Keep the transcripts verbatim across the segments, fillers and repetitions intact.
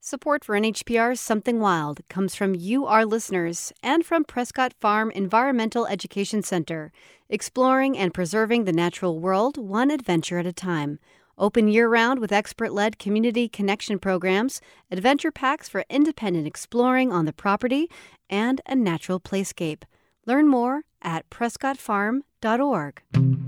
Support for N H P R's Something Wild comes from you, our listeners, and from Prescott Farm Environmental Education Center, exploring and preserving the natural world one adventure at a time. Open year-round with expert-led community connection programs, adventure packs for independent exploring on the property, and a natural playscape. Learn more at prescott farm dot org.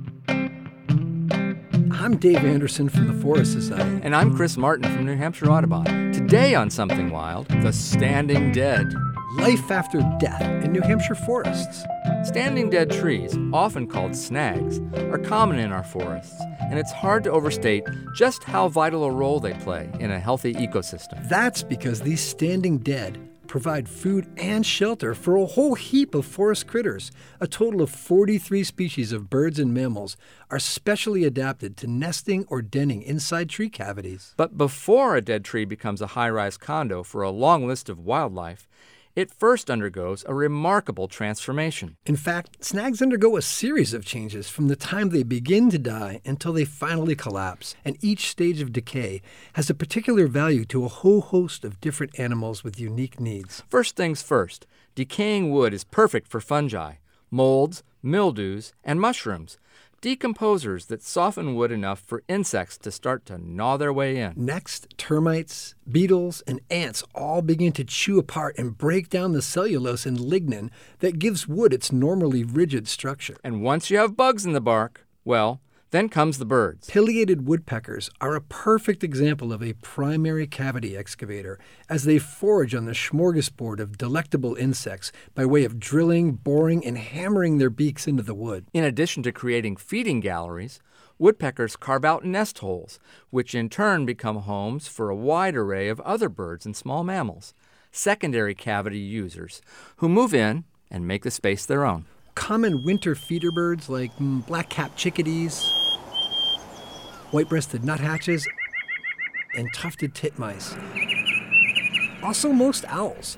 I'm Dave Anderson from the Forest Society. And I'm Chris Martin from New Hampshire Audubon. Today on Something Wild, the Standing Dead. Life after death in New Hampshire forests. Standing dead trees, often called snags, are common in our forests, and it's hard to overstate just how vital a role they play in a healthy ecosystem. That's because these standing dead provide food and shelter for a whole heap of forest critters. A total of forty-three species of birds and mammals are specially adapted to nesting or denning inside tree cavities. But before a dead tree becomes a high-rise condo for a long list of wildlife, it first undergoes a remarkable transformation. In fact, snags undergo a series of changes from the time they begin to die until they finally collapse, and each stage of decay has a particular value to a whole host of different animals with unique needs. First things first, decaying wood is perfect for fungi, molds, mildews, and mushrooms, decomposers that soften wood enough for insects to start to gnaw their way in. Next, termites, beetles, and ants all begin to chew apart and break down the cellulose and lignin that gives wood its normally rigid structure. And once you have bugs in the bark, well, then comes the birds. Pileated woodpeckers are a perfect example of a primary cavity excavator, as they forage on the smorgasbord of delectable insects by way of drilling, boring, and hammering their beaks into the wood. In addition to creating feeding galleries, woodpeckers carve out nest holes, which in turn become homes for a wide array of other birds and small mammals, secondary cavity users, who move in and make the space their own. Common winter feeder birds like mm, black-capped chickadees, white-breasted nuthatches, and tufted titmice. Also most owls.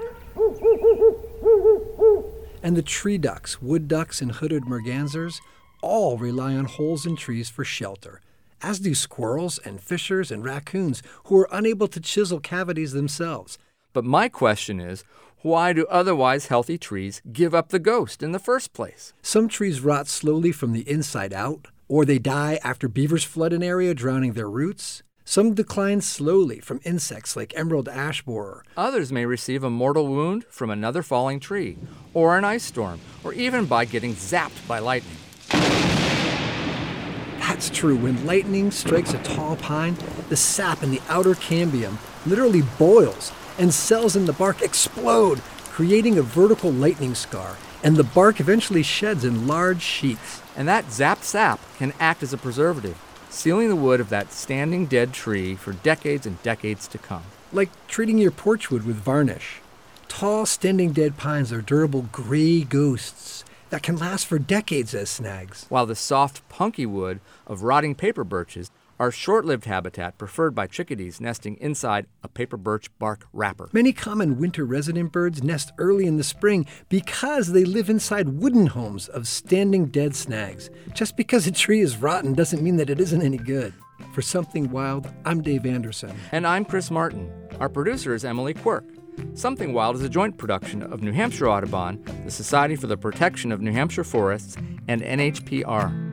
And the tree ducks, wood ducks, and hooded mergansers all rely on holes in trees for shelter, as do squirrels and fishers and raccoons who are unable to chisel cavities themselves. But my question is, why do otherwise healthy trees give up the ghost in the first place? Some trees rot slowly from the inside out, or they die after beavers flood an area, drowning their roots. Some decline slowly from insects like emerald ash borer. Others may receive a mortal wound from another falling tree, or an ice storm, or even by getting zapped by lightning. That's true. When lightning strikes a tall pine, the sap in the outer cambium literally boils, and cells in the bark explode, creating a vertical lightning scar, and the bark eventually sheds in large sheets. And that zapped sap can act as a preservative, sealing the wood of that standing dead tree for decades and decades to come. Like treating your porch wood with varnish. Tall, standing dead pines are durable gray ghosts that can last for decades as snags. While the soft, punky wood of rotting paper birches are short-lived habitat preferred by chickadees nesting inside a paper birch bark wrapper. Many common winter resident birds nest early in the spring because they live inside wooden homes of standing dead snags. Just because a tree is rotten doesn't mean that it isn't any good. For Something Wild, I'm Dave Anderson. And I'm Chris Martin. Our producer is Emily Quirk. Something Wild is a joint production of New Hampshire Audubon, the Society for the Protection of New Hampshire Forests, and N H P R.